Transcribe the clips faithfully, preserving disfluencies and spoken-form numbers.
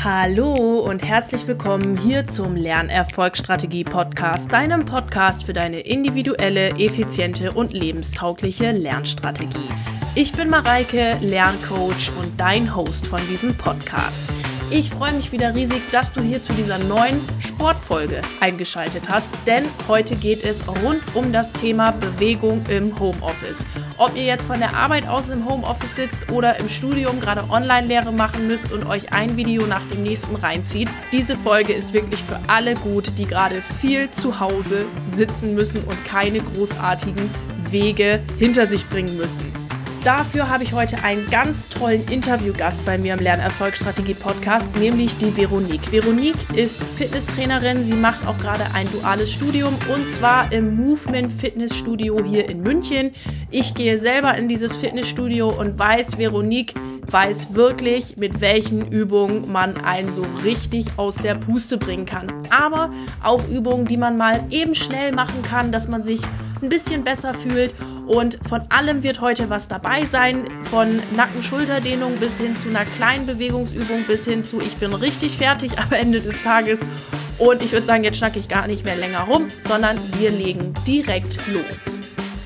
Hallo und herzlich willkommen hier zum Lernerfolgsstrategie-Podcast, deinem Podcast für deine individuelle, effiziente und lebenstaugliche Lernstrategie. Ich bin Mareike, Lerncoach und dein Host von diesem Podcast. Ich freue mich wieder riesig, dass du hier zu dieser neuen Sportfolge eingeschaltet hast, denn heute geht es rund um das Thema Bewegung im Homeoffice. Ob ihr jetzt von der Arbeit aus im Homeoffice sitzt oder im Studium gerade Online-Lehre machen müsst und euch ein Video nach dem nächsten reinzieht, diese Folge ist wirklich für alle gut, die gerade viel zu Hause sitzen müssen und keine großartigen Wege hinter sich bringen müssen. Dafür habe ich heute einen ganz tollen Interviewgast bei mir im Lernerfolgsstrategie-Podcast, nämlich die Veronique. Veronique ist Fitnesstrainerin, sie macht auch gerade ein duales Studium und zwar im Movement Fitnessstudio hier in München. Ich gehe selber in dieses Fitnessstudio und weiß, Veronique weiß wirklich, mit welchen Übungen man einen so richtig aus der Puste bringen kann. Aber auch Übungen, die man mal eben schnell machen kann, dass man sich ein bisschen besser fühlt. Und von allem wird heute was dabei sein, von Nacken-Schulterdehnung bis hin zu einer kleinen Bewegungsübung, bis hin zu ich bin richtig fertig am Ende des Tages. Und ich würde sagen, jetzt schnacke ich gar nicht mehr länger rum, sondern wir legen direkt los.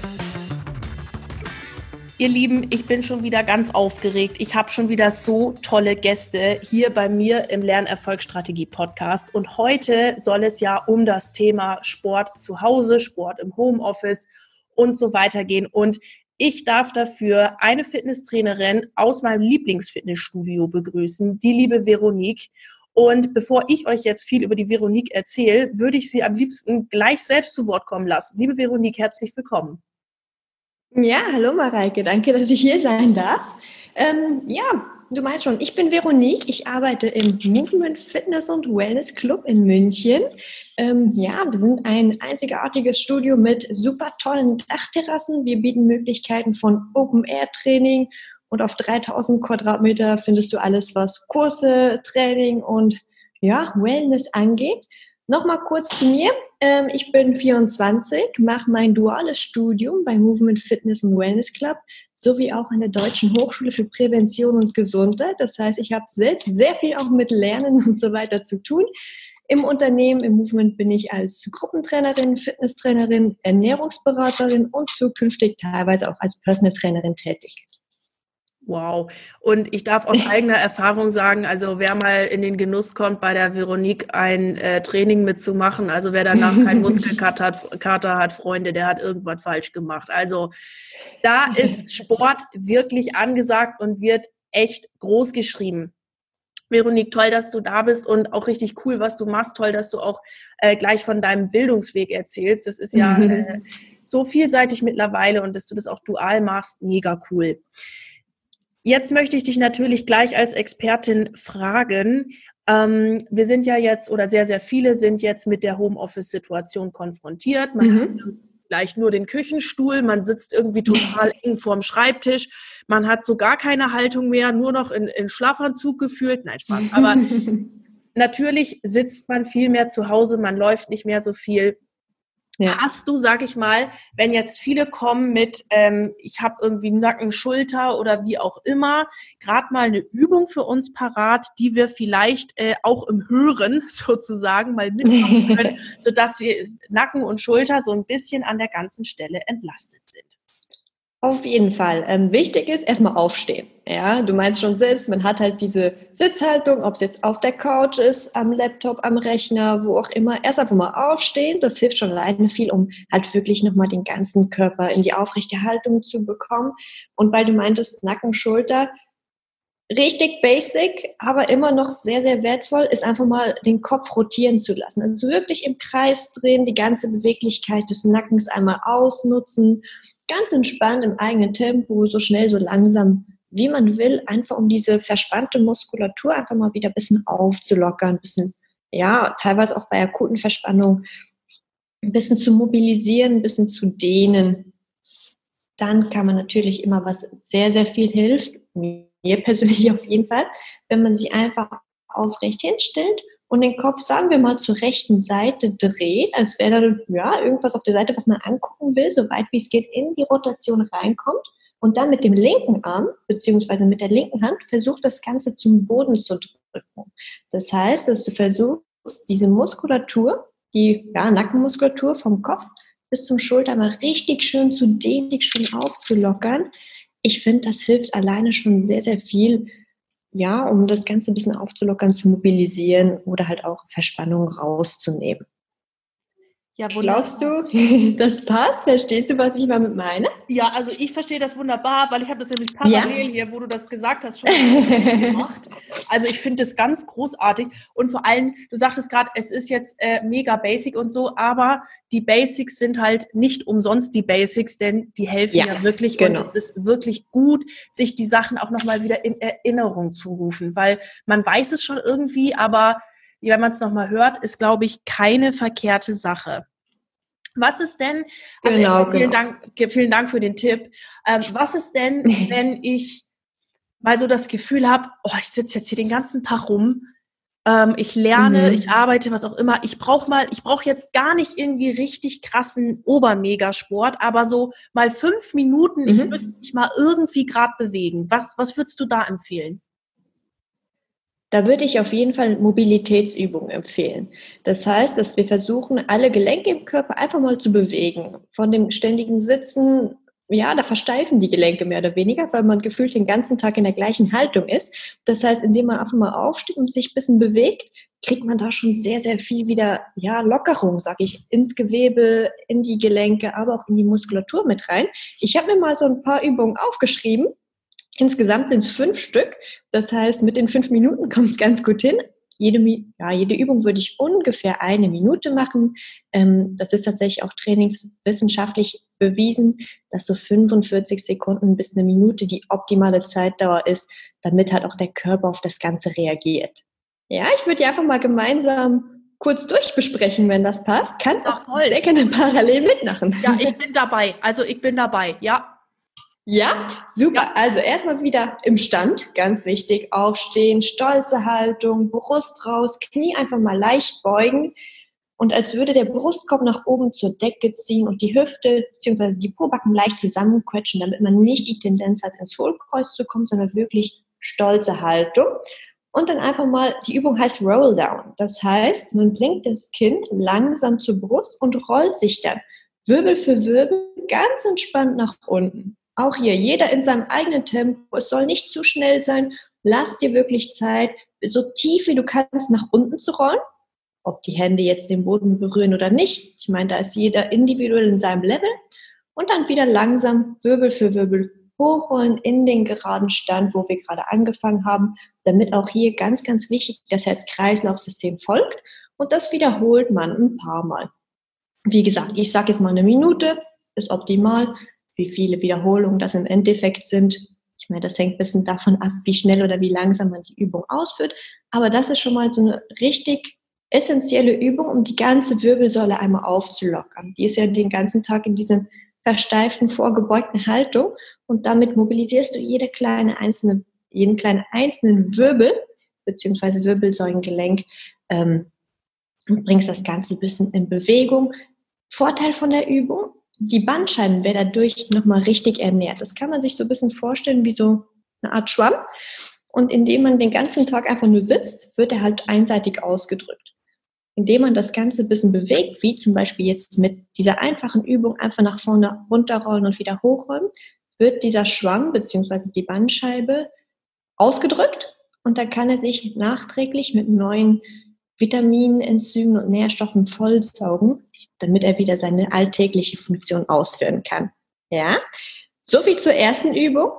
Ihr Lieben, ich bin schon wieder ganz aufgeregt. Ich habe schon wieder so tolle Gäste hier bei mir im Lernerfolgsstrategie-Podcast. Und heute soll es ja um das Thema Sport zu Hause, Sport im Homeoffice und so weiter gehen. Und ich darf dafür eine Fitnesstrainerin aus meinem Lieblingsfitnessstudio begrüßen, die liebe Veronique. Und bevor ich euch jetzt viel über die Veronique erzähle, würde ich sie am liebsten gleich selbst zu Wort kommen lassen. Liebe Veronique, herzlich willkommen. Ja, hallo Mareike, danke, dass ich hier sein darf. Ähm, ja, du meinst schon, ich bin Veronique, ich arbeite im Movement Fitness und Wellness Club in München. Ähm, ja, wir sind ein einzigartiges Studio mit super tollen Dachterrassen. Wir bieten Möglichkeiten von Open-Air-Training und auf dreitausend Quadratmeter findest du alles, was Kurse, Training und ja, Wellness angeht. Nochmal kurz zu mir. Ähm, ich bin vierundzwanzig, mache mein duales Studium bei Movement Fitness und Wellness Club sowie auch an der Deutschen Hochschule für Prävention und Gesundheit. Das heißt, ich habe selbst sehr viel auch mit Lernen und so weiter zu tun. Im Unternehmen, im Movement bin ich als Gruppentrainerin, Fitnesstrainerin, Ernährungsberaterin und zukünftig teilweise auch als Personal Trainerin tätig. Wow. Und ich darf aus eigener Erfahrung sagen, also wer mal in den Genuss kommt, bei der Veronique ein äh, Training mitzumachen, also wer danach keinen Muskelkater hat, Kater hat, Freunde, der hat irgendwas falsch gemacht. Also da ist Sport wirklich angesagt und wird echt groß geschrieben. Veronique, toll, dass du da bist und auch richtig cool, was du machst. Toll, dass du auch äh, gleich von deinem Bildungsweg erzählst. Das ist ja äh, so vielseitig mittlerweile und dass du das auch dual machst, mega cool. Jetzt möchte ich dich natürlich gleich als Expertin fragen. Ähm, wir sind ja jetzt, oder sehr, sehr viele sind jetzt mit der Homeoffice-Situation konfrontiert. Man mhm. hat vielleicht nur den Küchenstuhl, man sitzt irgendwie total eng vorm Schreibtisch, man hat so gar keine Haltung mehr, nur noch in, in Schlafanzug gefühlt. Nein, Spaß. Aber natürlich sitzt man viel mehr zu Hause, man läuft nicht mehr so viel. Ja. Hast du, sag ich mal, wenn jetzt viele kommen mit, ähm, ich habe irgendwie Nacken, Schulter oder wie auch immer, gerade mal eine Übung für uns parat, die wir vielleicht äh, auch im Hören sozusagen mal mitmachen können, sodass wir Nacken und Schulter so ein bisschen an der ganzen Stelle entlastet sind? Auf jeden Fall. Ähm, wichtig ist erstmal aufstehen. Ja, du meinst schon selbst, man hat halt diese Sitzhaltung, ob es jetzt auf der Couch ist, am Laptop, am Rechner, wo auch immer. Erst einfach mal aufstehen, das hilft schon alleine viel, um halt wirklich nochmal den ganzen Körper in die aufrechte Haltung zu bekommen. Und weil du meintest, Nacken, Schulter, richtig basic, aber immer noch sehr, sehr wertvoll, ist einfach mal den Kopf rotieren zu lassen. Also wirklich im Kreis drehen, die ganze Beweglichkeit des Nackens einmal ausnutzen, ganz entspannt im eigenen Tempo, so schnell, so langsam, wie man will, einfach um diese verspannte Muskulatur einfach mal wieder ein bisschen aufzulockern, ein bisschen, ja, teilweise auch bei akuten Verspannungen, ein bisschen zu mobilisieren, ein bisschen zu dehnen. Dann kann man natürlich immer, was sehr, sehr viel hilft, mir persönlich auf jeden Fall, wenn man sich einfach aufrecht hinstellt und den Kopf, sagen wir mal, zur rechten Seite dreht, als wäre da ja, irgendwas auf der Seite, was man angucken will, so weit wie es geht, in die Rotation reinkommt und dann mit dem linken Arm, beziehungsweise mit der linken Hand, versucht das Ganze zum Boden zu Das heißt, dass du versuchst, diese Muskulatur, die ja, Nackenmuskulatur vom Kopf bis zum Schulter mal richtig schön zu dehnen, richtig schön aufzulockern. Ich finde, das hilft alleine schon sehr, sehr viel, ja, um das Ganze ein bisschen aufzulockern, zu mobilisieren oder halt auch Verspannungen rauszunehmen. Ja, glaubst du, das passt? Verstehst du, was ich damit meine? Ja, also ich verstehe das wunderbar, weil ich habe das nämlich parallel Ja. hier, wo du das gesagt hast, schon mal gemacht. Also ich finde das ganz großartig und vor allem, du sagtest gerade, es ist jetzt äh, mega basic und so, aber die Basics sind halt nicht umsonst die Basics, denn die helfen ja, ja wirklich genau. Und es ist wirklich gut, sich die Sachen auch nochmal wieder in Erinnerung zu rufen, weil man weiß es schon irgendwie, aber wenn man es nochmal hört, ist, glaube ich, keine verkehrte Sache. Was ist denn, also genau, vielen, genau. Dank, vielen Dank für den Tipp, ähm, was ist denn, wenn ich mal so das Gefühl habe, oh, ich sitze jetzt hier den ganzen Tag rum, ähm, ich lerne, mhm. ich arbeite, was auch immer, ich brauche mal, ich brauche jetzt gar nicht irgendwie richtig krassen Obermegasport, aber so mal fünf Minuten, mhm. ich müsste mich mal irgendwie gerade bewegen. Was, was würdest du da empfehlen? Da würde ich auf jeden Fall Mobilitätsübungen empfehlen. Das heißt, dass wir versuchen, alle Gelenke im Körper einfach mal zu bewegen. Von dem ständigen Sitzen, ja, da versteifen die Gelenke mehr oder weniger, weil man gefühlt den ganzen Tag in der gleichen Haltung ist. Das heißt, indem man einfach mal aufsteht und sich ein bisschen bewegt, kriegt man da schon sehr, sehr viel wieder, ja, Lockerung, sag ich, ins Gewebe, in die Gelenke, aber auch in die Muskulatur mit rein. Ich habe mir mal so ein paar Übungen aufgeschrieben. Insgesamt sind es fünf Stück. Das heißt, mit den fünf Minuten kommt es ganz gut hin. Jede, ja, jede Übung würde ich ungefähr eine Minute machen. Ähm, das ist tatsächlich auch trainingswissenschaftlich bewiesen, dass so fünfundvierzig Sekunden bis eine Minute die optimale Zeitdauer ist, damit halt auch der Körper auf das Ganze reagiert. Ja, ich würde die einfach mal gemeinsam kurz durchbesprechen, wenn das passt. Kannst auch Ach, sehr gerne parallel mitmachen. Ja, ich bin dabei. Also ich bin dabei, ja. Ja, super. Ja. Also erstmal wieder im Stand, ganz wichtig, aufstehen, stolze Haltung, Brust raus, Knie einfach mal leicht beugen und als würde der Brustkorb nach oben zur Decke ziehen und die Hüfte bzw. die Pobacken leicht zusammenquetschen, damit man nicht die Tendenz hat, ins Hohlkreuz zu kommen, sondern wirklich stolze Haltung. Und dann einfach mal, die Übung heißt Roll Down. Das heißt, man bringt das Kinn langsam zur Brust und rollt sich dann Wirbel für Wirbel ganz entspannt nach unten. Auch hier, jeder in seinem eigenen Tempo. Es soll nicht zu schnell sein. Lass dir wirklich Zeit, so tief wie du kannst, nach unten zu rollen. Ob die Hände jetzt den Boden berühren oder nicht. Ich meine, da ist jeder individuell in seinem Level. Und dann wieder langsam Wirbel für Wirbel hochrollen in den geraden Stand, wo wir gerade angefangen haben, damit auch hier ganz, ganz wichtig das Herz-Kreislauf-System folgt. Und das wiederholt man ein paar Mal. Wie gesagt, ich sage jetzt mal eine Minute, ist optimal. Wie viele Wiederholungen das im Endeffekt sind. Ich meine, das hängt ein bisschen davon ab, wie schnell oder wie langsam man die Übung ausführt. Aber das ist schon mal so eine richtig essentielle Übung, um die ganze Wirbelsäule einmal aufzulockern. Die ist ja den ganzen Tag in dieser versteiften, vorgebeugten Haltung und damit mobilisierst du jede kleine einzelne, jeden kleinen einzelnen Wirbel beziehungsweise Wirbelsäulengelenk ähm, und bringst das Ganze ein bisschen in Bewegung. Vorteil von der Übung: Die Bandscheiben werden dadurch nochmal richtig ernährt. Das kann man sich so ein bisschen vorstellen wie so eine Art Schwamm. Und indem man den ganzen Tag einfach nur sitzt, wird er halt einseitig ausgedrückt. Indem man das Ganze ein bisschen bewegt, wie zum Beispiel jetzt mit dieser einfachen Übung einfach nach vorne runterrollen und wieder hochrollen, wird dieser Schwamm bzw. die Bandscheibe ausgedrückt und dann kann er sich nachträglich mit neuen Vitaminen, Enzymen und Nährstoffen vollsaugen, damit er wieder seine alltägliche Funktion ausführen kann. Ja, so viel zur ersten Übung.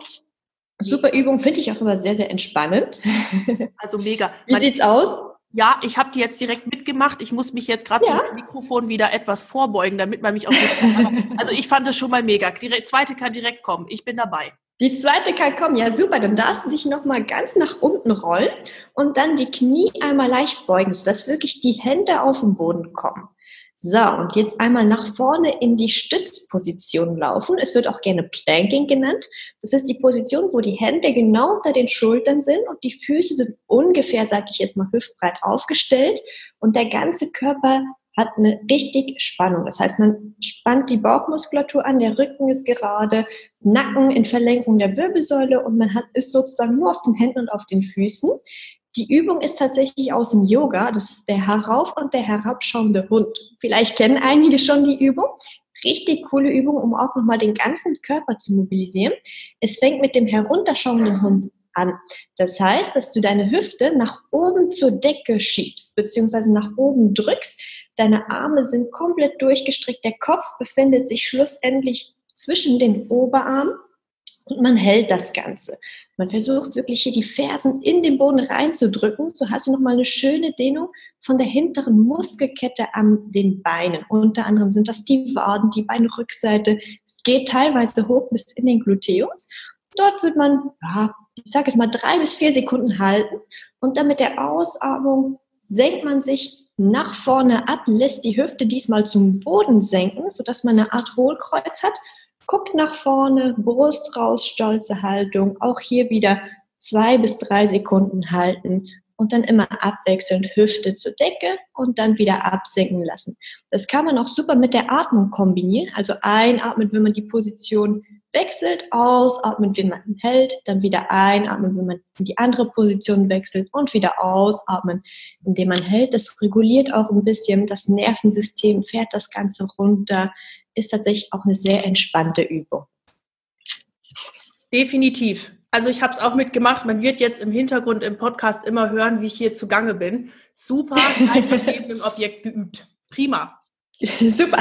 Super Übung, finde ich auch immer sehr, sehr entspannend. Also mega. Wie sieht's aus? Ja, ich habe die jetzt direkt mitgemacht. Ich muss mich jetzt gerade ja. zum Mikrofon wieder etwas vorbeugen, damit man mich auch nicht... Also ich fand es schon mal mega. Die zweite kann direkt kommen. Ich bin dabei. Die zweite kann kommen. Ja, super. Dann darfst du dich nochmal ganz nach unten rollen und dann die Knie einmal leicht beugen, sodass wirklich die Hände auf den Boden kommen. So, und jetzt einmal nach vorne in die Stützposition laufen. Es wird auch gerne Planking genannt. Das ist die Position, wo die Hände genau unter den Schultern sind und die Füße sind ungefähr, sage ich jetzt mal, hüftbreit aufgestellt und der ganze Körper hat eine richtig Spannung. Das heißt, man spannt die Bauchmuskulatur an, der Rücken ist gerade, Nacken in Verlenkung der Wirbelsäule und man hat, ist sozusagen nur auf den Händen und auf den Füßen. Die Übung ist tatsächlich aus dem Yoga. Das ist der herauf- und der herabschauende Hund. Vielleicht kennen einige schon die Übung. Richtig coole Übung, um auch nochmal den ganzen Körper zu mobilisieren. Es fängt mit dem herunterschauenden Hund an. Das heißt, dass du deine Hüfte nach oben zur Decke schiebst, beziehungsweise nach oben drückst. Deine Arme sind komplett durchgestreckt. Der Kopf befindet sich schlussendlich zwischen den Oberarmen und man hält das Ganze. Man versucht wirklich hier die Fersen in den Boden reinzudrücken. So hast du nochmal eine schöne Dehnung von der hinteren Muskelkette an den Beinen. Unter anderem sind das die Waden, die Beinrückseite. Es geht teilweise hoch bis in den Gluteus. Dort wird man, ja, ich sage jetzt mal, drei bis vier Sekunden halten. Und dann mit der Ausatmung senkt man sich nach vorne ab, lässt die Hüfte diesmal zum Boden senken, sodass man eine Art Hohlkreuz hat. Guckt nach vorne, Brust raus, stolze Haltung. Auch hier wieder zwei bis drei Sekunden halten und dann immer abwechselnd Hüfte zur Decke und dann wieder absinken lassen. Das kann man auch super mit der Atmung kombinieren. Also einatmen, wenn man die Position wechselt, ausatmen, wenn man hält, dann wieder einatmen, wenn man in die andere Position wechselt und wieder ausatmen, indem man hält. Das reguliert auch ein bisschen das Nervensystem, fährt das Ganze runter. Ist tatsächlich auch eine sehr entspannte Übung. Definitiv. Also ich habe es auch mitgemacht. Man wird jetzt im Hintergrund im Podcast immer hören, wie ich hier zugange bin. Super, neben dem Objekt geübt. Prima. Super.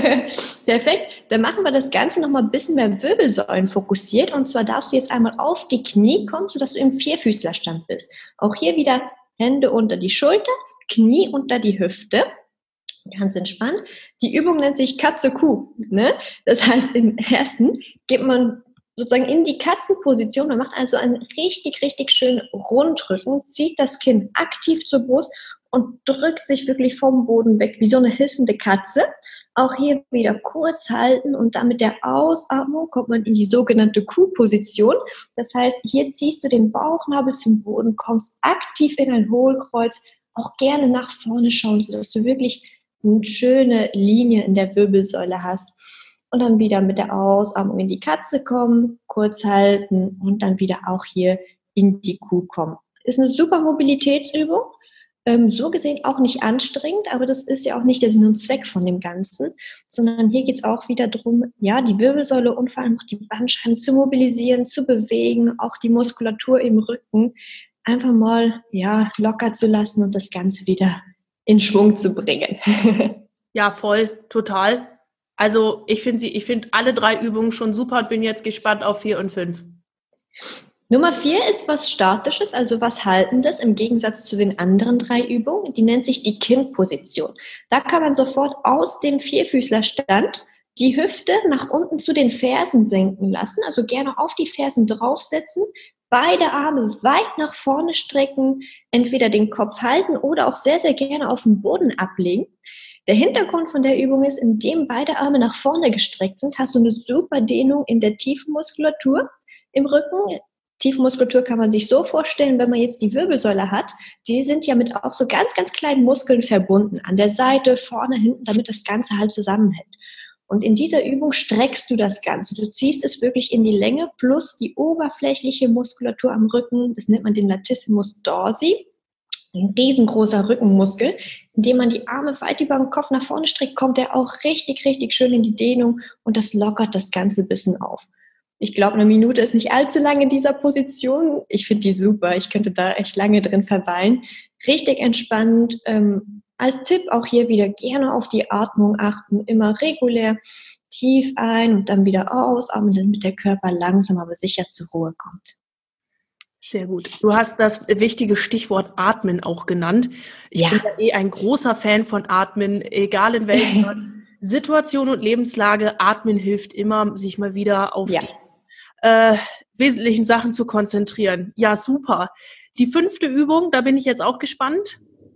Perfekt. Dann machen wir das Ganze nochmal ein bisschen mehr Wirbelsäulen fokussiert. Und zwar darfst du jetzt einmal auf die Knie kommen, sodass du im Vierfüßlerstand bist. Auch hier wieder Hände unter die Schulter, Knie unter die Hüfte. Ganz entspannt. Die Übung nennt sich Katze-Kuh. Ne? Das heißt, im ersten geht man sozusagen in die Katzenposition. Man macht also einen richtig, richtig schönen Rundrücken, zieht das Kinn aktiv zur Brust und drückt sich wirklich vom Boden weg, wie so eine hissende Katze. Auch hier wieder kurz halten und dann mit der Ausatmung kommt man in die sogenannte Kuhposition. Das heißt, hier ziehst du den Bauchnabel zum Boden, kommst aktiv in ein Hohlkreuz, auch gerne nach vorne schauen, sodass du wirklich eine schöne Linie in der Wirbelsäule hast. Und dann wieder mit der Ausatmung in die Katze kommen, kurz halten und dann wieder auch hier in die Kuh kommen. Ist eine super Mobilitätsübung. Ähm, so gesehen auch nicht anstrengend, aber das ist ja auch nicht der Sinn und Zweck von dem Ganzen, sondern hier geht es auch wieder darum, ja, die Wirbelsäule und vor allem auch die Bandscheiben zu mobilisieren, zu bewegen, auch die Muskulatur im Rücken einfach mal ja, locker zu lassen und das Ganze wieder in Schwung zu bringen. Ja, voll, total. Also ich finde sie, ich finde alle drei Übungen schon super und bin jetzt gespannt auf vier und fünf. Nummer vier ist was Statisches, also was Haltendes im Gegensatz zu den anderen drei Übungen. Die nennt sich die Kindposition. Da kann man sofort aus dem Vierfüßlerstand die Hüfte nach unten zu den Fersen senken lassen, also gerne auf die Fersen draufsetzen, beide Arme weit nach vorne strecken, entweder den Kopf halten oder auch sehr, sehr gerne auf den Boden ablegen. Der Hintergrund von der Übung ist, indem beide Arme nach vorne gestreckt sind, hast du eine super Dehnung in der tiefen Muskulatur im Rücken. Tiefenmuskulatur kann man sich so vorstellen, wenn man jetzt die Wirbelsäule hat, die sind ja mit auch so ganz, ganz kleinen Muskeln verbunden, an der Seite, vorne, hinten, damit das Ganze halt zusammenhält. Und in dieser Übung streckst du das Ganze. Du ziehst es wirklich in die Länge plus die oberflächliche Muskulatur am Rücken, das nennt man den Latissimus dorsi, ein riesengroßer Rückenmuskel. Indem man die Arme weit über den Kopf nach vorne streckt, kommt er auch richtig, richtig schön in die Dehnung und das lockert das Ganze ein bisschen auf. Ich glaube, eine Minute ist nicht allzu lange in dieser Position. Ich finde die super. Ich könnte da echt lange drin verweilen. Richtig entspannt. Ähm, als Tipp auch hier wieder gerne auf die Atmung achten. Immer regulär tief ein und dann wieder ausatmen, damit der Körper langsam aber sicher zur Ruhe kommt. Sehr gut. Du hast das wichtige Stichwort Atmen auch genannt. Ich ja. bin ja eh ein großer Fan von Atmen, egal in welcher Situation und Lebenslage. Atmen hilft immer, sich mal wieder auf ja. die Äh, wesentlichen Sachen zu konzentrieren. Ja, super. Die fünfte Übung, da bin ich jetzt auch gespannt.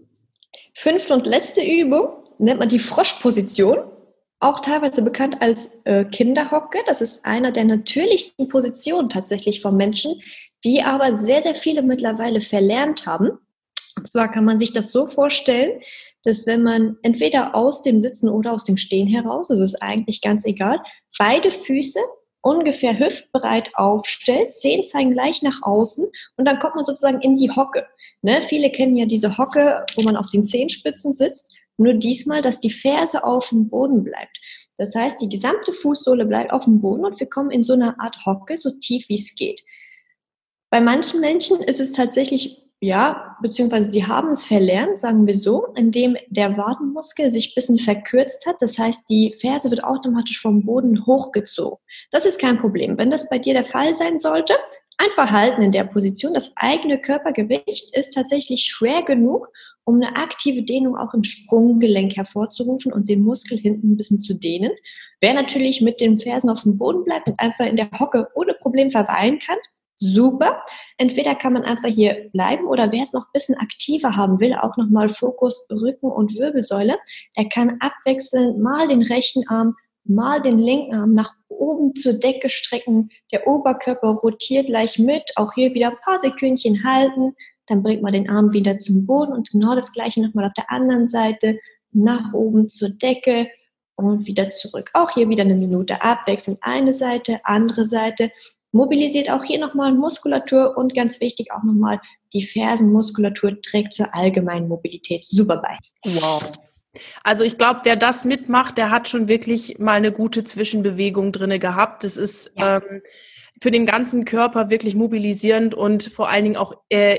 Fünfte und letzte Übung nennt man die Froschposition, auch teilweise bekannt als äh, Kinderhocke. Das ist einer der natürlichsten Positionen tatsächlich von Menschen, die aber sehr, sehr viele mittlerweile verlernt haben. Und zwar kann man sich das so vorstellen, dass wenn man entweder aus dem Sitzen oder aus dem Stehen heraus, das ist eigentlich ganz egal, beide Füße ungefähr hüftbreit aufstellt, Zehen zeigen gleich nach außen und dann kommt man sozusagen in die Hocke. Ne? Viele kennen ja diese Hocke, wo man auf den Zehenspitzen sitzt, nur diesmal, dass die Ferse auf dem Boden bleibt. Das heißt, die gesamte Fußsohle bleibt auf dem Boden und wir kommen in so eine Art Hocke, so tief wie es geht. Bei manchen Menschen ist es tatsächlich, ja, beziehungsweise sie haben es verlernt, sagen wir so, indem der Wadenmuskel sich ein bisschen verkürzt hat. Das heißt, die Ferse wird automatisch vom Boden hochgezogen. Das ist kein Problem. Wenn das bei dir der Fall sein sollte, einfach halten in der Position. Das eigene Körpergewicht ist tatsächlich schwer genug, um eine aktive Dehnung auch im Sprunggelenk hervorzurufen und den Muskel hinten ein bisschen zu dehnen. Wer natürlich mit den Fersen auf dem Boden bleibt und einfach in der Hocke ohne Problem verweilen kann, super. Entweder kann man einfach hier bleiben oder wer es noch ein bisschen aktiver haben will, auch nochmal Fokus Rücken und Wirbelsäule, der kann abwechselnd mal den rechten Arm, mal den linken Arm nach oben zur Decke strecken. Der Oberkörper rotiert gleich mit. Auch hier wieder ein paar Sekündchen halten. Dann bringt man den Arm wieder zum Boden und genau das Gleiche nochmal auf der anderen Seite. Nach oben zur Decke und wieder zurück. Auch hier wieder eine Minute abwechselnd. Eine Seite, andere Seite. Mobilisiert auch hier nochmal Muskulatur und ganz wichtig auch nochmal die Fersenmuskulatur trägt zur allgemeinen Mobilität super bei. Wow. Also ich glaube, wer das mitmacht, der hat schon wirklich mal eine gute Zwischenbewegung drinne gehabt. Das ist ja. ähm, für den ganzen Körper wirklich mobilisierend und vor allen Dingen auch äh,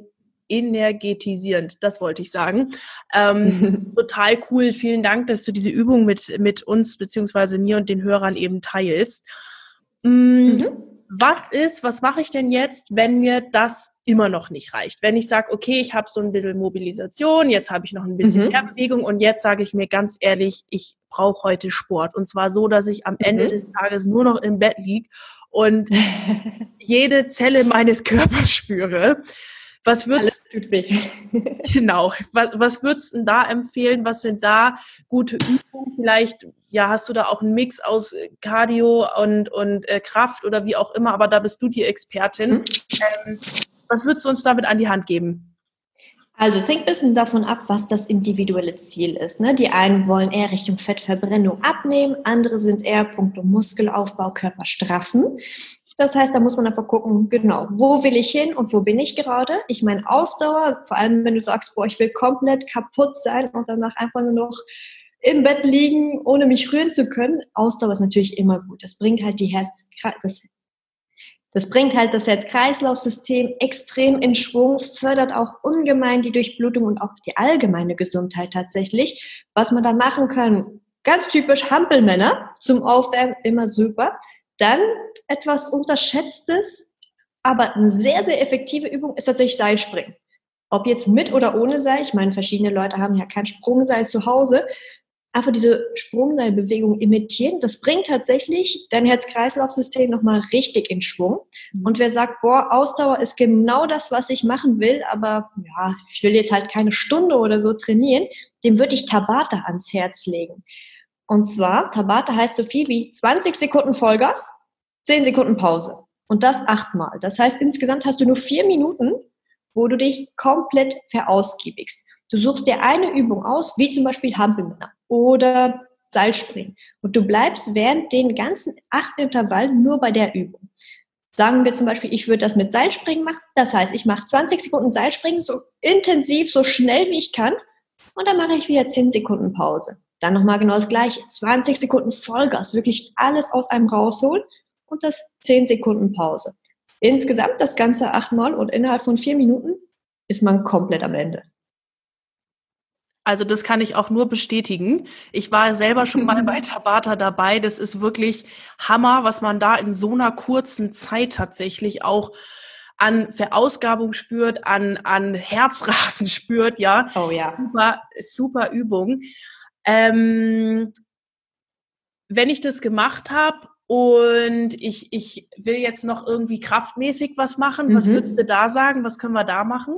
energetisierend, das wollte ich sagen. Ähm, total cool. Vielen Dank, dass du diese Übung mit, mit uns beziehungsweise mir und den Hörern eben teilst. Mm, mhm. Was ist, was mache ich denn jetzt, wenn mir das immer noch nicht reicht? Wenn ich sage, okay, ich habe so ein bisschen Mobilisation, jetzt habe ich noch ein bisschen mhm. mehr Bewegung und jetzt sage ich mir ganz ehrlich, ich brauche heute Sport. Und zwar so, dass ich am mhm. Ende des Tages nur noch im Bett liege und jede Zelle meines Körpers spüre. Was würdest Alles tut weh. Genau. Was, was würdest du denn da empfehlen? Was sind da gute Übungen? Vielleicht, ja, hast du da auch einen Mix aus Cardio und, und äh, Kraft oder wie auch immer, aber da bist du die Expertin. Mhm. Ähm, was würdest du uns damit an die Hand geben? Also es hängt ein bisschen davon ab, was das individuelle Ziel ist. Ne? Die einen wollen eher Richtung Fettverbrennung abnehmen, andere sind eher punkto Muskelaufbau, Körper straffen. Das heißt, da muss man einfach gucken, genau, wo will ich hin und wo bin ich gerade? Ich meine, Ausdauer, vor allem wenn du sagst, boah, ich will komplett kaputt sein und danach einfach nur noch im Bett liegen, ohne mich rühren zu können. Ausdauer ist natürlich immer gut. Das bringt halt die Herz, das, das bringt halt das Herz-Kreislauf-System extrem in Schwung, fördert auch ungemein die Durchblutung und auch die allgemeine Gesundheit tatsächlich. Was man da machen kann, ganz typisch Hampelmänner zum Aufwärmen, immer super. Dann etwas Unterschätztes, aber eine sehr, sehr effektive Übung ist tatsächlich Seilspringen. Ob jetzt mit oder ohne Seil, ich meine, verschiedene Leute haben ja kein Sprungseil zu Hause, einfach diese Sprungseilbewegung imitieren, das bringt tatsächlich dein Herz-Kreislauf-System nochmal richtig in Schwung. Und wer sagt, boah, Ausdauer ist genau das, was ich machen will, aber ja, ich will jetzt halt keine Stunde oder so trainieren, dem würde ich Tabata ans Herz legen. Und zwar, Tabata heißt so viel wie zwanzig Sekunden Vollgas, zehn Sekunden Pause. Und das achtmal. Das heißt, insgesamt hast du nur vier Minuten, wo du dich komplett verausgiebigst. Du suchst dir eine Übung aus, wie zum Beispiel Hampelmänner oder Seilspringen. Und du bleibst während den ganzen acht Intervallen nur bei der Übung. Sagen wir zum Beispiel, ich würde das mit Seilspringen machen. Das heißt, ich mache zwanzig Sekunden Seilspringen so intensiv, so schnell wie ich kann. Und dann mache ich wieder zehn Sekunden Pause. Dann nochmal genau das Gleiche. zwanzig Sekunden Vollgas, wirklich alles aus einem rausholen und das zehn Sekunden Pause. Insgesamt das Ganze achtmal und innerhalb von vier Minuten ist man komplett am Ende. Also das kann ich auch nur bestätigen. Ich war selber schon mal bei Tabata dabei. Das ist wirklich Hammer, was man da in so einer kurzen Zeit tatsächlich auch an Verausgabung spürt, an, an Herzrasen spürt. Ja, oh ja. Super, super Übung. Ähm, wenn ich das gemacht habe und ich, ich will jetzt noch irgendwie kraftmäßig was machen, mhm. was würdest du da sagen? Was können wir da machen?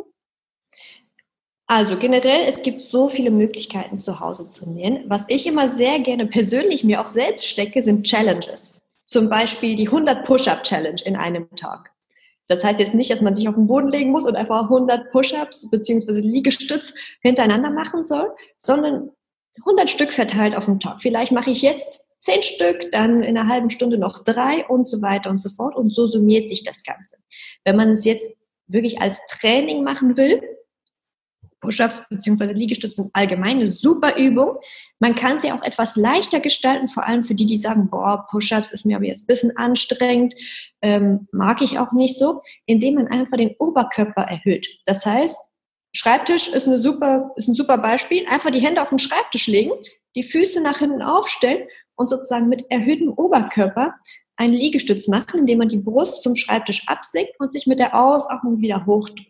Also generell, es gibt so viele Möglichkeiten zu Hause zu nähen. Was ich immer sehr gerne persönlich mir auch selbst stecke, sind Challenges. Zum Beispiel die hundert Push-Up-Challenge in einem Tag. Das heißt jetzt nicht, dass man sich auf den Boden legen muss und einfach hundert Push-Ups bzw. Liegestütz hintereinander machen soll, sondern hundert Stück verteilt auf den Tag. Vielleicht mache ich jetzt zehn Stück, dann in einer halben Stunde noch drei und so weiter und so fort. Und so summiert sich das Ganze. Wenn man es jetzt wirklich als Training machen will, Push-ups bzw. Liegestützen allgemein eine super Übung. Man kann sie auch etwas leichter gestalten, vor allem für die, die sagen, boah, Push-ups ist mir aber jetzt ein bisschen anstrengend, ähm, mag ich auch nicht so, indem man einfach den Oberkörper erhöht. Das heißt, Schreibtisch ist, eine super, ist ein super Beispiel. Einfach die Hände auf den Schreibtisch legen, die Füße nach hinten aufstellen und sozusagen mit erhöhtem Oberkörper einen Liegestütz machen, indem man die Brust zum Schreibtisch absenkt und sich mit der Ausatmung wieder hochdrückt.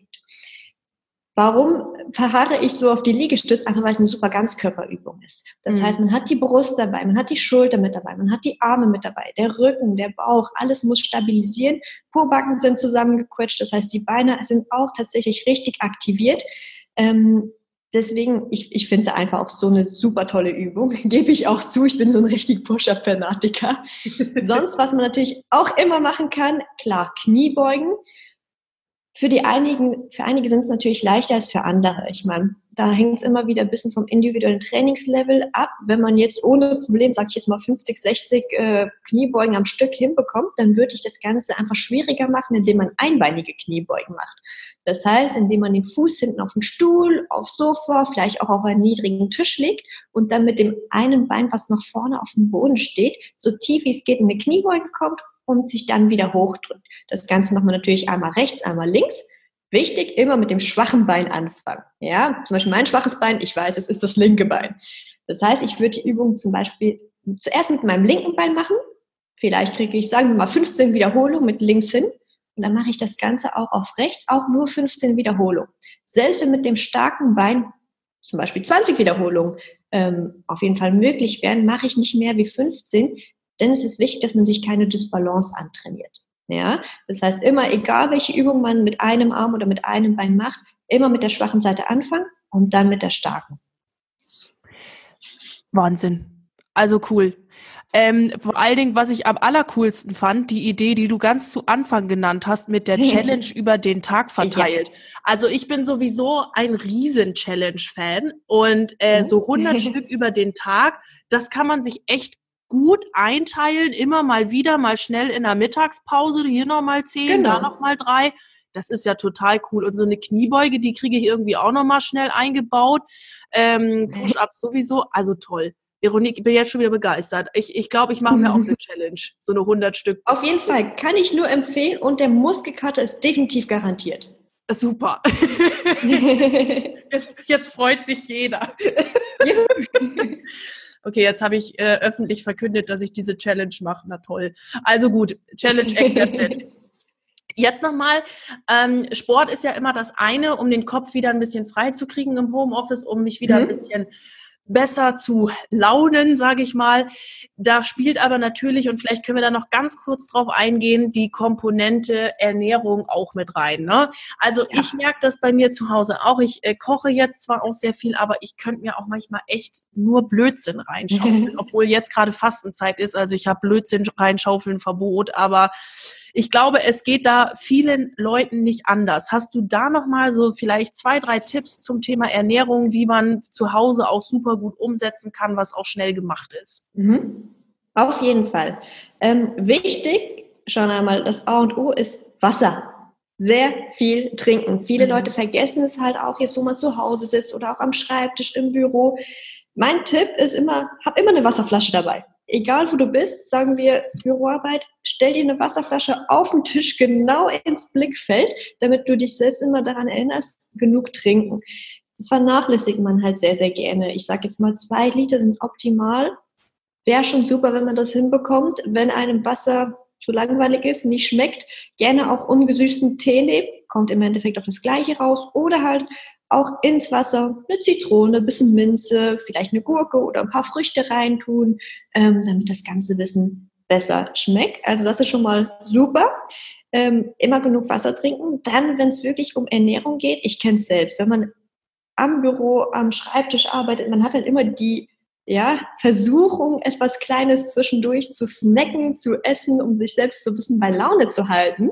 Warum verharre ich so auf die Liegestütz? Einfach weil es eine super Ganzkörperübung ist. Das mhm. heißt, man hat die Brust dabei, man hat die Schulter mit dabei, man hat die Arme mit dabei, der Rücken, der Bauch, alles muss stabilisieren. Pobacken sind zusammengequetscht, das heißt, die Beine sind auch tatsächlich richtig aktiviert. Ähm, deswegen, ich, ich finde es einfach auch so eine super tolle Übung. Gebe ich auch zu, ich bin so ein richtig Push-Up-Fanatiker. Sonst, was man natürlich auch immer machen kann, klar, Kniebeugen. Für die einigen, für einige sind es natürlich leichter als für andere. Ich meine, da hängt es immer wieder ein bisschen vom individuellen Trainingslevel ab. Wenn man jetzt ohne Problem, sag ich jetzt mal fünfzig, sechzig äh, Kniebeugen am Stück hinbekommt, dann würde ich das Ganze einfach schwieriger machen, indem man einbeinige Kniebeugen macht. Das heißt, indem man den Fuß hinten auf den Stuhl, aufs Sofa, vielleicht auch auf einen niedrigen Tisch legt und dann mit dem einen Bein, was noch vorne auf dem Boden steht, so tief wie es geht in eine Kniebeuge kommt und sich dann wieder hochdrückt. Das Ganze macht man natürlich einmal rechts, einmal links. Wichtig, immer mit dem schwachen Bein anfangen. Ja, zum Beispiel mein schwaches Bein, ich weiß, es ist das linke Bein. Das heißt, ich würde die Übung zum Beispiel zuerst mit meinem linken Bein machen. Vielleicht kriege ich, sagen wir mal, fünfzehn Wiederholungen mit links hin. Und dann mache ich das Ganze auch auf rechts, auch nur fünfzehn Wiederholungen. Selbst wenn mit dem starken Bein zum Beispiel zwanzig Wiederholungen ähm, auf jeden Fall möglich wären, mache ich nicht mehr wie fünfzehn. Denn es ist wichtig, dass man sich keine Dysbalance antrainiert. Ja? Das heißt, immer, egal welche Übung man mit einem Arm oder mit einem Bein macht, immer mit der schwachen Seite anfangen und dann mit der starken. Wahnsinn. Also cool. Ähm, vor allen Dingen, was ich am allercoolsten fand, die Idee, die du ganz zu Anfang genannt hast, mit der Challenge über den Tag verteilt. Ja. Also ich bin sowieso ein Riesen-Challenge-Fan und äh, so hundert Stück über den Tag, das kann man sich echt gut einteilen, immer mal wieder, mal schnell in der Mittagspause, hier nochmal zehn, genau. Da nochmal drei. Das ist ja total cool. Und so eine Kniebeuge, die kriege ich irgendwie auch nochmal schnell eingebaut. Ähm, Push-Ups sowieso, also toll. Veronique, ich bin jetzt schon wieder begeistert. Ich ich, glaube, ich mache mir auch eine Challenge, so eine hundert Stück. Auf jeden Fall, kann ich nur empfehlen und der Muskelkater ist definitiv garantiert. Super. jetzt, jetzt freut sich jeder. Okay, jetzt habe ich äh, öffentlich verkündet, dass ich diese Challenge mache. Na toll. Also gut, Challenge accepted. Jetzt nochmal, ähm, Sport ist ja immer das eine, um den Kopf wieder ein bisschen frei zu kriegen im Homeoffice, um mich wieder mhm. ein bisschen besser zu launen, sage ich mal. Da spielt aber natürlich, und vielleicht können wir da noch ganz kurz drauf eingehen, die Komponente Ernährung auch mit rein. Ne? Also ja. Ich merke das bei mir zu Hause auch. Ich äh, koche jetzt zwar auch sehr viel, aber ich könnte mir auch manchmal echt nur Blödsinn reinschaufeln, obwohl jetzt gerade Fastenzeit ist. Also ich habe Blödsinn reinschaufeln Verbot, aber ich glaube, es geht da vielen Leuten nicht anders. Hast du da nochmal so vielleicht zwei, drei Tipps zum Thema Ernährung, wie man zu Hause auch super gut umsetzen kann, was auch schnell gemacht ist? Mhm. Auf jeden Fall. Ähm, wichtig, schauen wir mal, das A und O ist Wasser. Sehr viel trinken. Viele mhm. Leute vergessen es halt auch jetzt, wo man zu Hause sitzt oder auch am Schreibtisch im Büro. Mein Tipp ist immer, hab immer eine Wasserflasche dabei. Egal wo du bist, sagen wir Büroarbeit, stell dir eine Wasserflasche auf den Tisch genau ins Blickfeld, damit du dich selbst immer daran erinnerst, genug trinken. Das vernachlässigt man halt sehr, sehr gerne. Ich sage jetzt mal, zwei Liter sind optimal. Wäre schon super, wenn man das hinbekommt. Wenn einem Wasser zu langweilig ist, nicht schmeckt, gerne auch ungesüßten Tee nehmen, kommt im Endeffekt auf das Gleiche raus. Oder halt auch ins Wasser eine Zitrone, ein bisschen Minze, vielleicht eine Gurke oder ein paar Früchte reintun, ähm, damit das Ganze ein bisschen besser schmeckt. Also das ist schon mal super. Ähm, immer genug Wasser trinken. Dann, wenn es wirklich um Ernährung geht, ich kenne es selbst, wenn man am Büro, am Schreibtisch arbeitet, man hat dann immer die ja, Versuchung, etwas Kleines zwischendurch zu snacken, zu essen, um sich selbst so ein bisschen bei Laune zu halten.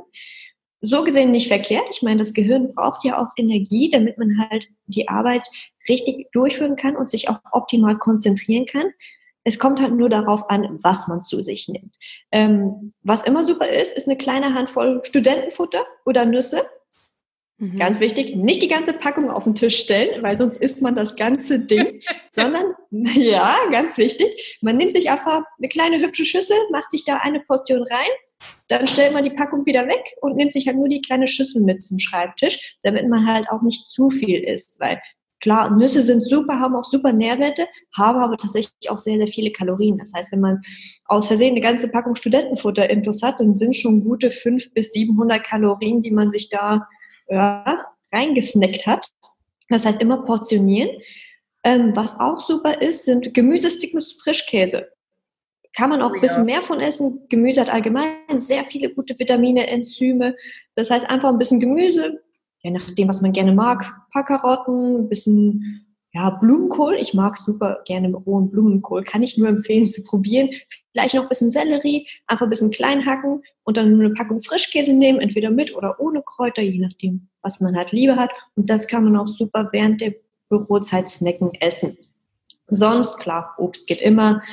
So gesehen nicht verkehrt. Ich meine, das Gehirn braucht ja auch Energie, damit man halt die Arbeit richtig durchführen kann und sich auch optimal konzentrieren kann. Es kommt halt nur darauf an, was man zu sich nimmt. Ähm, was immer super ist, ist eine kleine Handvoll Studentenfutter oder Nüsse. Mhm. Ganz wichtig, nicht die ganze Packung auf den Tisch stellen, weil sonst isst man das ganze Ding, sondern, ja, ganz wichtig, man nimmt sich einfach eine kleine hübsche Schüssel, macht sich da eine Portion rein, dann stellt man die Packung wieder weg und nimmt sich halt nur die kleine Schüssel mit zum Schreibtisch, damit man halt auch nicht zu viel isst, weil klar, Nüsse sind super, haben auch super Nährwerte, haben aber tatsächlich auch sehr, sehr viele Kalorien. Das heißt, wenn man aus Versehen eine ganze Packung Studentenfutter-Intus hat, dann sind schon gute fünfhundert bis siebenhundert Kalorien, die man sich da ja, reingesnackt hat. Das heißt, immer portionieren. Ähm, was auch super ist, sind Gemüsesticks mit Frischkäse. Kann man auch ein bisschen mehr von essen. Gemüse hat allgemein sehr viele gute Vitamine, Enzyme. Das heißt, einfach ein bisschen Gemüse, je nachdem, was man gerne mag. Ein paar Karotten, ein bisschen ja, Blumenkohl. Ich mag super gerne rohen Blumenkohl. Kann ich nur empfehlen zu probieren. Vielleicht noch ein bisschen Sellerie, einfach ein bisschen klein hacken und dann eine Packung Frischkäse nehmen, entweder mit oder ohne Kräuter, je nachdem, was man halt lieber hat. Und das kann man auch super während der Bürozeit snacken, essen. Sonst, klar, Obst geht immer.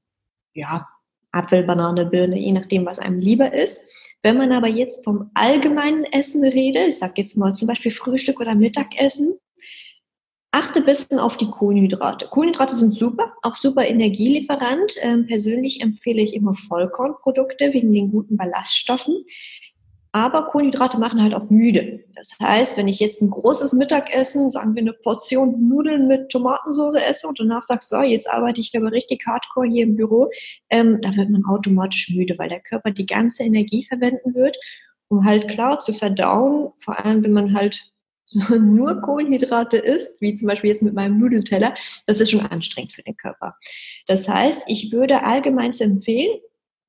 Ja, Apfel, Banane, Birne, je nachdem, was einem lieber ist. Wenn man aber jetzt vom allgemeinen Essen redet, ich sage jetzt mal zum Beispiel Frühstück oder Mittagessen, achte ein bisschen auf die Kohlenhydrate. Kohlenhydrate sind super, auch super Energielieferant. Ähm, persönlich empfehle ich immer Vollkornprodukte wegen den guten Ballaststoffen. Aber Kohlenhydrate machen halt auch müde. Das heißt, wenn ich jetzt ein großes Mittagessen, sagen wir eine Portion Nudeln mit Tomatensauce esse und danach sage, so, jetzt arbeite ich aber richtig hardcore hier im Büro, ähm, da wird man automatisch müde, weil der Körper die ganze Energie verwenden wird, um halt klar zu verdauen, vor allem wenn man halt nur Kohlenhydrate isst, wie zum Beispiel jetzt mit meinem Nudelteller, das ist schon anstrengend für den Körper. Das heißt, ich würde allgemein empfehlen,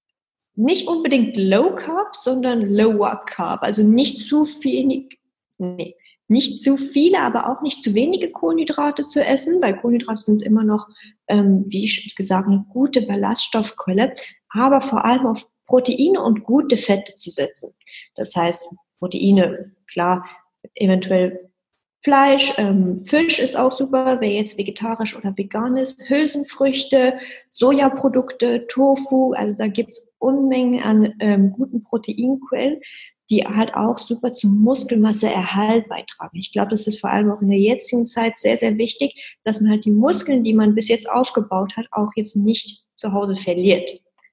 nicht unbedingt Low Carb, sondern Lower Carb, also nicht zu viel, nee, nicht zu viele, aber auch nicht zu wenige Kohlenhydrate zu essen, weil Kohlenhydrate sind immer noch, ähm, wie schon gesagt, eine gute Ballaststoffquelle, aber vor allem auf Proteine und gute Fette zu setzen. Das heißt, Proteine, klar, eventuell Fleisch, ähm, Fisch ist auch super, wer jetzt vegetarisch oder vegan ist, Hülsenfrüchte, Sojaprodukte, Tofu, also da gibt es Unmengen an ähm, guten Proteinquellen, die halt auch super zum Muskelmasseerhalt beitragen. Ich glaube, das ist vor allem auch in der jetzigen Zeit sehr, sehr wichtig, dass man halt die Muskeln, die man bis jetzt aufgebaut hat, auch jetzt nicht zu Hause verliert.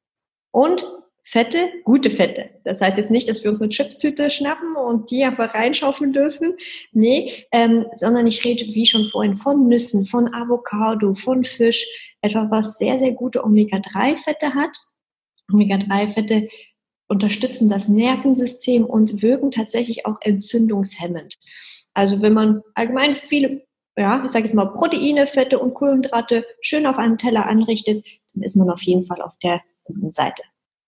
Und Fette, gute Fette. Das heißt jetzt nicht, dass wir uns eine Chipstüte schnappen und die einfach reinschaufeln dürfen. Nee, ähm, sondern ich rede, wie schon vorhin, von Nüssen, von Avocado, von Fisch. Etwas, was sehr, sehr gute Omega drei Fette hat. Omega drei Fette unterstützen das Nervensystem und wirken tatsächlich auch entzündungshemmend. Also wenn man allgemein viele, ja, ich sage jetzt mal Proteine, Fette und Kohlenhydrate schön auf einem Teller anrichtet, dann ist man auf jeden Fall auf der guten Seite.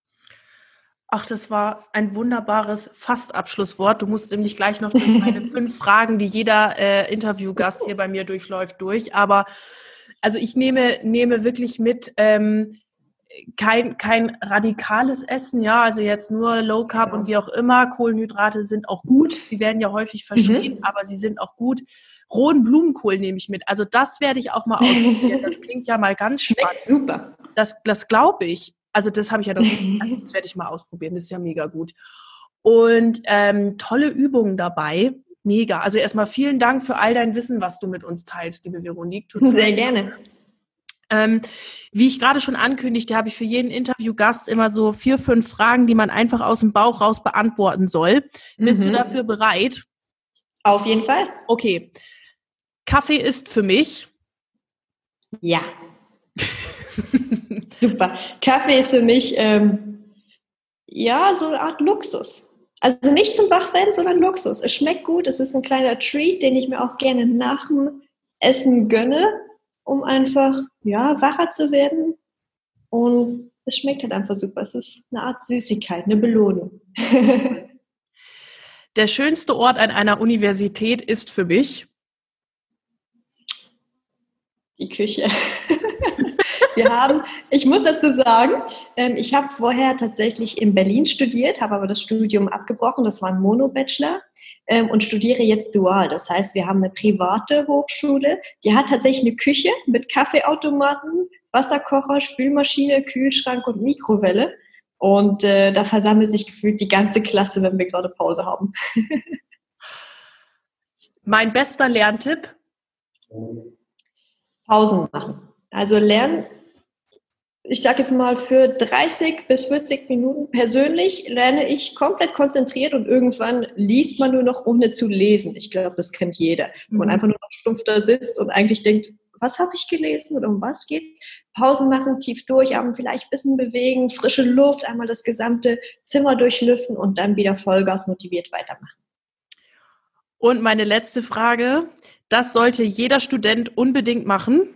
Ach, das war ein wunderbares Fast-Abschlusswort. Du musst nämlich gleich noch durch meine fünf Fragen, die jeder äh, Interviewgast hier bei mir durchläuft, durch. Aber also ich nehme, nehme wirklich mit, ähm, kein, kein radikales Essen, ja, also jetzt nur Low Carb ja. Und wie auch immer. Kohlenhydrate sind auch gut. Sie werden ja häufig verschrien, mhm. aber sie sind auch gut. Rohen Blumenkohl nehme ich mit. Also das werde ich auch mal ausprobieren. Das klingt ja mal ganz spannend. Schmeckt super. Das, das glaube ich. Also das habe ich ja noch nicht, also das werde ich mal ausprobieren, das ist ja mega gut. Und ähm, tolle Übungen dabei, mega. Also erstmal vielen Dank für all dein Wissen, was du mit uns teilst, liebe Veronique. Total. Sehr gerne. Ähm, wie ich gerade schon ankündigte, habe ich für jeden Interviewgast immer so vier, fünf Fragen, die man einfach aus dem Bauch raus beantworten soll. Bist mhm. du dafür bereit? Auf jeden Fall. Okay. Kaffee ist für mich? Ja. Super. Kaffee ist für mich ähm, ja so eine Art Luxus. Also nicht zum Wachwerden, sondern Luxus. Es schmeckt gut, es ist ein kleiner Treat, den ich mir auch gerne nach dem Essen gönne, um einfach ja wacher zu werden. Und es schmeckt halt einfach super. Es ist eine Art Süßigkeit, eine Belohnung. Der schönste Ort an einer Universität ist für mich? Die Küche. Wir haben, ich muss dazu sagen, ähm, ich habe vorher tatsächlich in Berlin studiert, habe aber das Studium abgebrochen, das war ein Mono-Bachelor ähm, und studiere jetzt dual. Das heißt, wir haben eine private Hochschule, die hat tatsächlich eine Küche mit Kaffeeautomaten, Wasserkocher, Spülmaschine, Kühlschrank und Mikrowelle. Und äh, da versammelt sich gefühlt die ganze Klasse, wenn wir gerade Pause haben. Mein bester Lerntipp? Pausen machen. Also lernen, ich sage jetzt mal, für dreißig bis vierzig Minuten persönlich lerne ich komplett konzentriert und irgendwann liest man nur noch, ohne zu lesen. Ich glaube, das kennt jeder. Wo man einfach nur noch stumpf da sitzt und eigentlich denkt, was habe ich gelesen oder um was geht's? Pausen machen, tief durchatmen, vielleicht ein bisschen bewegen, frische Luft, einmal das gesamte Zimmer durchlüften und dann wieder Vollgas motiviert weitermachen. Und meine letzte Frage, das sollte jeder Student unbedingt machen?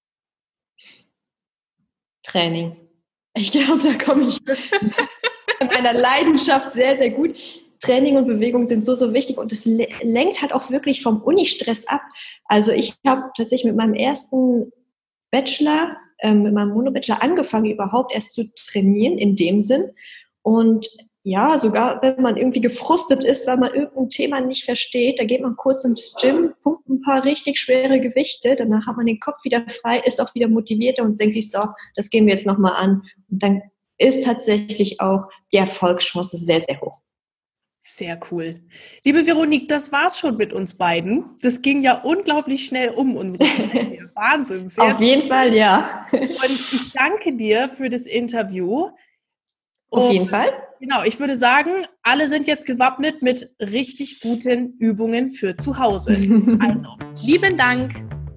Training. Ich glaube, da komme ich in meiner Leidenschaft sehr, sehr gut. Training und Bewegung sind so, so wichtig und es lenkt halt auch wirklich vom Unistress ab. Also ich habe tatsächlich mit meinem ersten Bachelor, ähm, mit meinem Mono-Bachelor angefangen, überhaupt erst zu trainieren in dem Sinn. Und ja, sogar wenn man irgendwie gefrustet ist, weil man irgendein Thema nicht versteht, da geht man kurz ins Gym, pumpt ein paar richtig schwere Gewichte, danach hat man den Kopf wieder frei, ist auch wieder motivierter und denkt sich so, das gehen wir jetzt nochmal an. Und dann ist tatsächlich auch die Erfolgschance sehr, sehr hoch. Sehr cool. Liebe Veronique, das war's schon mit uns beiden. Das ging ja unglaublich schnell um unsere Zeit. Wahnsinn. Sehr Auf jeden Fall, ja. Und ich danke dir für das Interview. Auf Und jeden Fall. Genau, ich würde sagen, alle sind jetzt gewappnet mit richtig guten Übungen für zu Hause. Also, lieben Dank.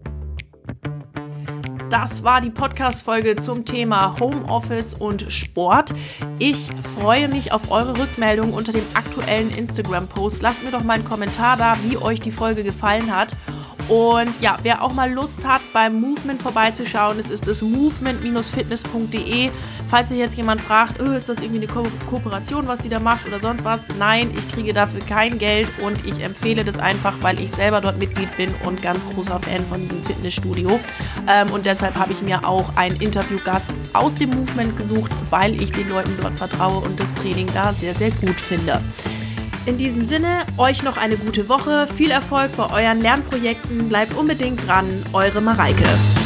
Das war die Podcast-Folge zum Thema Homeoffice und Sport. Ich freue mich auf eure Rückmeldung unter dem aktuellen Instagram-Post. Lasst mir doch mal einen Kommentar da, wie euch die Folge gefallen hat. Und ja, wer auch mal Lust hat, beim Movement vorbeizuschauen, es ist das movement fitness punkt de. Falls sich jetzt jemand fragt, oh, ist das irgendwie eine Ko- Kooperation, was sie da macht oder sonst was? Nein, ich kriege dafür kein Geld und ich empfehle das einfach, weil ich selber dort Mitglied bin und ganz großer Fan von diesem Fitnessstudio. Ähm, und deshalb habe ich mir auch einen Interviewgast aus dem Movement gesucht, weil ich den Leuten dort vertraue und das Training da sehr, sehr gut finde. In diesem Sinne, euch noch eine gute Woche, viel Erfolg bei euren Lernprojekten, bleibt unbedingt dran, eure Mareike.